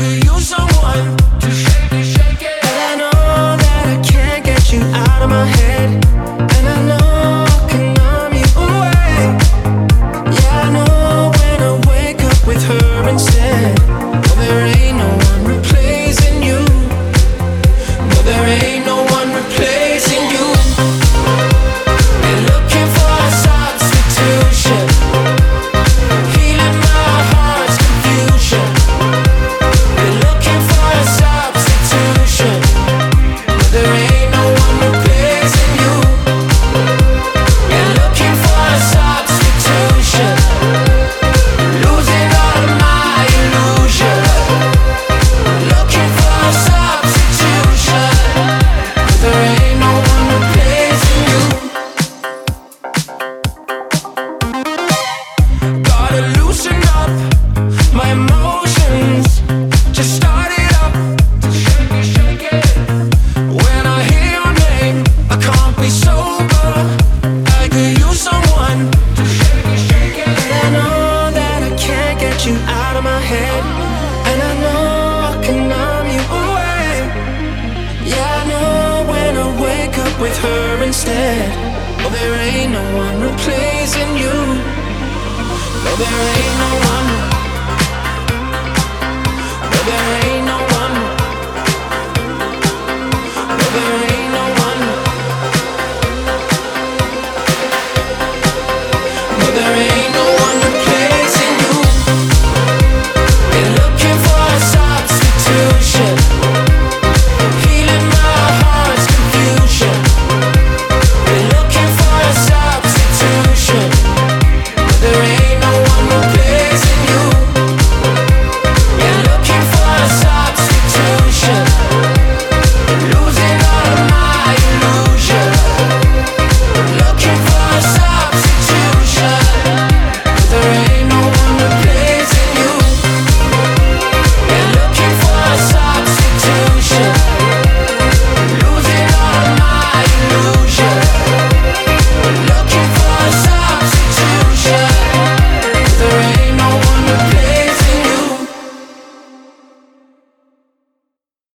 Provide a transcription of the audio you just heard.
could use someone to shake it. And I know that I can't get you out of my head, and I know I can numb you away. Yeah, I know when I wake up with her instead. Well, there ain't no one replacing you. No, there ain't no one replacing you. They're looking for a substitution, healing my heart's confusion. They're looking for a substitution. No, there ain't no one replacing you. They're looking for a substitution, losing all of my illusion. Looking for a substitution. No, there ain't no one replacing you. Gotta loosen up my emotions. Just start it up. Shake it. When I hear your name, I can't be sober. I could use someone to shake it. And I know that I can't get you out of my head, and I know I can numb you away. Yeah, I know when I wake up with her instead. Oh, there ain't no one replacing you. No, there ain't no one.